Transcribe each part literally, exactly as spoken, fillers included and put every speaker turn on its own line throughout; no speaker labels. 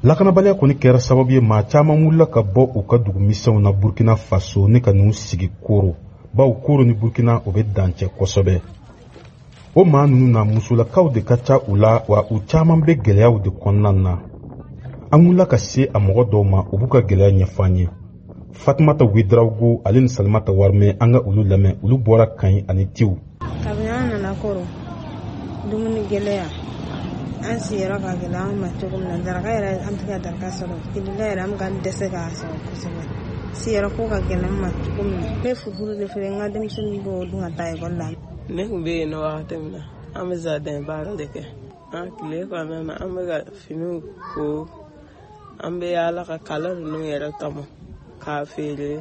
lakanabaliya kɔni kɛra sababu ye maa caman wulila ka bɔ u ka dugu misɛnw na Burkina Faso ni ka n'u sigi Koro, bawo Koro ni Burkina o bɛ dancɛ kosɛbɛ. O maa ninnu na musolakaw de ka ca u la, wa u caman bɛ gɛlɛyaw de kɔnɔna na. An wulila ka se a mɔgɔ dɔw ma u b'u ka gɛlɛya ɲɛfɔ an ye. Fatumata Wedraogo ale ni Salimata Warmɛ an ka olu lamɛn, olu bɔra Kayi ani Tiw.
Kabini an nana Koro, dumuni gɛlɛya an siyɔrɔ ka gɛlɛ an ma cogo min na, daraka yɛrɛ an tɛ ka daraka sɔrɔ, tilila yɛrɛ an ka dɛsɛ k'a sɔrɔ kosɛbɛ. Siyɔrɔ ko ka gɛlɛ an ma cogo min na. N bɛ furufuru de feere n ka denmisɛnninw b'o dun ka taa ekɔli la.
Ne tun bɛ yen nɔ wagati min na an bɛ jardin baara de kɛ. An tile kɔnɔna na an bɛ ka finiw ko, an bɛ yaala ka kala ninnu yɛrɛ tɔmɔ k'a feere.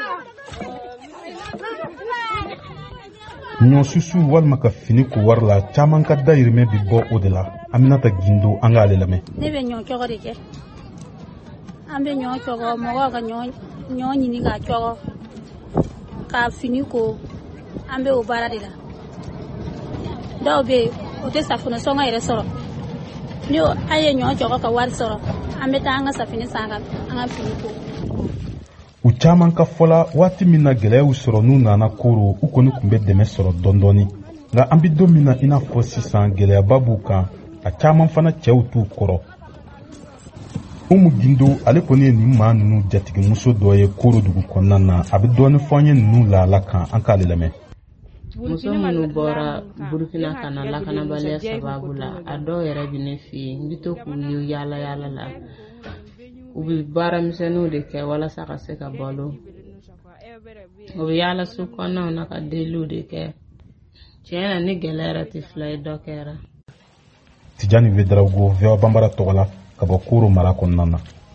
Ɲɔsusu walima ka fini ko wari la caman ka dayirimɛ bi bɔ o de la. Aminata Gindo an k'ale lamɛn.
Ne bɛ ɲɔ cɔgɔ de kɛ. An bɛ ɲɔ cɔgɔ, mɔgɔw ka ɲɔ ɲini k'a cɔgɔ, k'a fini ko, an bɛ o baara de la. Dɔw bɛ yen o tɛ safunɛ sɔngɔ yɛrɛ sɔrɔ. Ni an ye ɲɔ cɔgɔ ka wari sɔrɔ, an bɛ taa an ka safunɛ san an ka fini ko.
U caman ka fɔla waati min na gɛlɛyaw sɔrɔ n'u nana Koro, u kɔni tun bɛ dɛmɛ sɔrɔ dɔɔni. Nka an bɛ don min na i n'a fɔ sisan gɛlɛyaba b'u kan, a caman fana cɛw t'u kɔrɔ. Umu Gindo ale kɔni ye nin maa ninnu jatigimuso dɔ ye Koro dugu kɔnɔna na, a bɛ dɔɔni fɔ an ye ninnu lahala kan, an k'ale lamɛn.
Muso minnu bɔra Burkina ka na lakanabaliya sababu la, a dɔw yɛrɛ bɛ ne fɛ yen, n bɛ to k'u ye yaala yaala la. U bɛ baaramisɛnninw de kɛ walasa ka se ka balo. U bɛ yaala su kɔnɔnaw na ka deliw de kɛ. Tiɲɛ na ni gɛlɛya yɛrɛ tɛ fila ye dɔ kɛra.
Tijani Wedraogo, V O A Bambara tɔgɔ la ka bɔ Koro mara kɔnɔna na.